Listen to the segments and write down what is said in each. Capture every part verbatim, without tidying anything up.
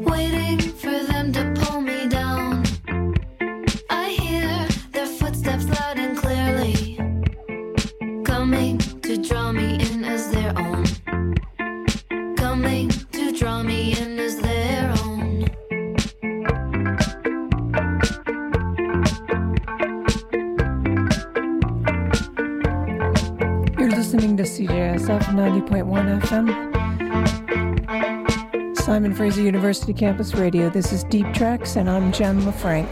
waiting for them to pull me down. I hear their footsteps loud and clearly, coming to draw me in as their own. Coming to draw me in as their own. You're listening to C J S F ninety point one F M, Simon Fraser University Campus Radio. This is Deep Tracks, and I'm Jen LaFranc.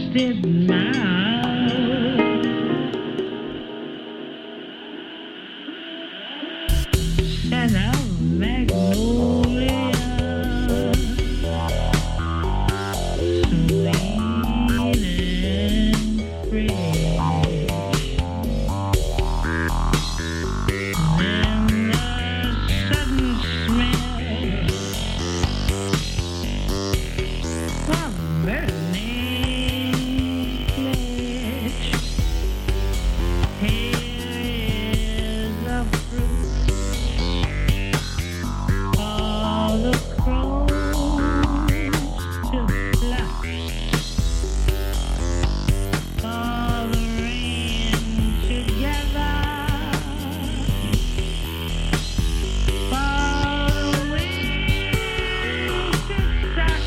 twisted mouth. Scent of magnolia, sweet and fresh. Then the sudden smell of burning flesh. Here is the fruit all the crows to pluck, all the rain together, all the wind to suck,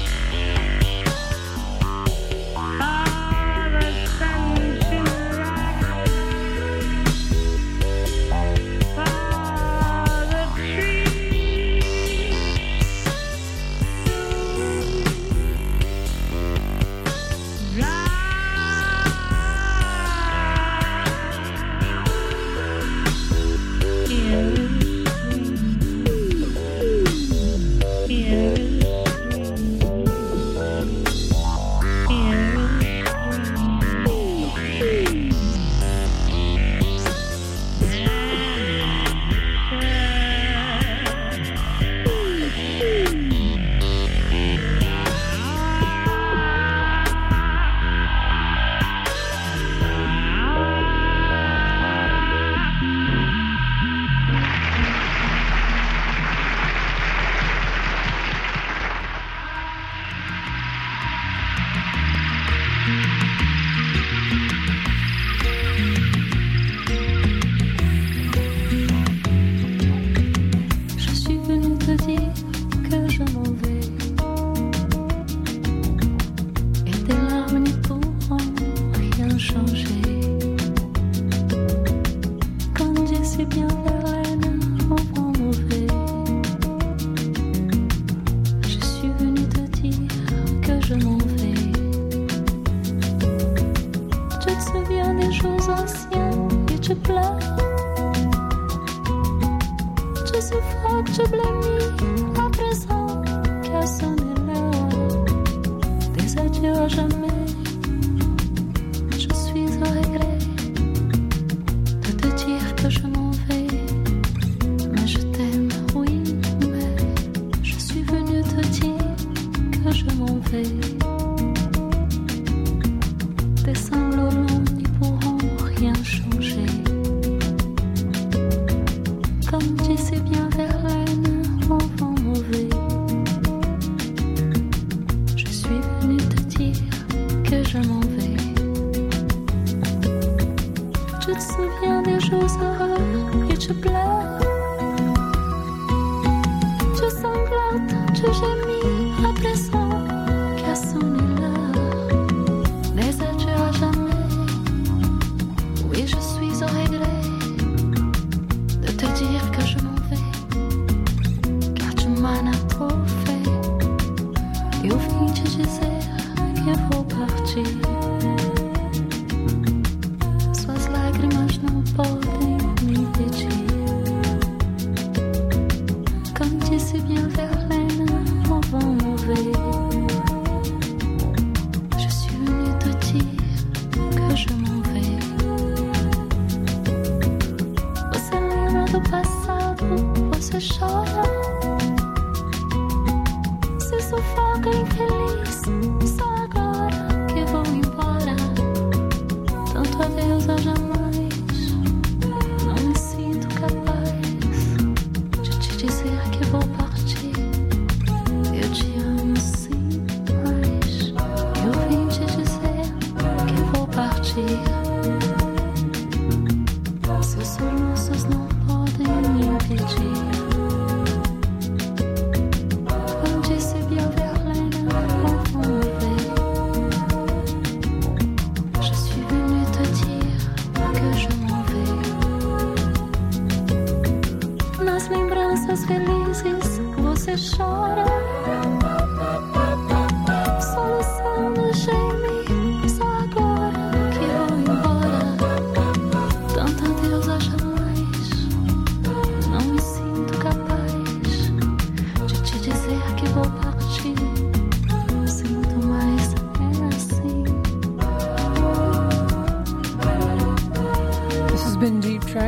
all the sun to rock, all the trees dry. Here is spring, here is spring, here is Je suis venue te dire que je m'en vais, et tes larmes n'y pourront rien changer. Quand je suis bien Verlaine, au vent mauvais, je suis venue te dire que je m'en vais. Tu te souviens des choses anciennes et tu pleures. Je suffoque, je blêmis à présent qu'à sonner l'heure des adieux à jamais. Je suis au regret de te dire que je m'en vais, mais je t'aime, oui, mais je suis venue te dire que je m'en vais. Tes sanglots longs n'y pourront rien changer. Comme tu sais bien Verlaine, au vent mauvais, je suis venue te dire que je m'en vais. Tu te souviens des jours heureux et tu pleures. Tu sanglotes, tu gémis à présent qu'à sonner l'heure des adieux à jamais. Oui, je suis au regret de te dire que je m'en vais, car tu m'en as trop fait. Et au fond tu disais qu'il faut partir. Suas lágrimas não podem me impedir. Comme disse bien Verlaine, au vent mauvais, je suis venue te dire que je m'en vais. Você lembra do passado, você chora, se sufoca infeliz, só agora que vou embora.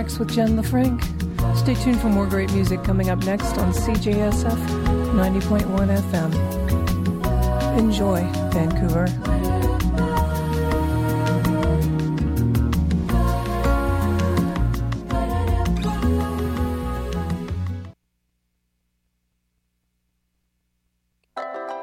Tracks with Jen LaFranc. Stay tuned for more great music coming up next on C J S F ninety point one F M. Enjoy, Vancouver.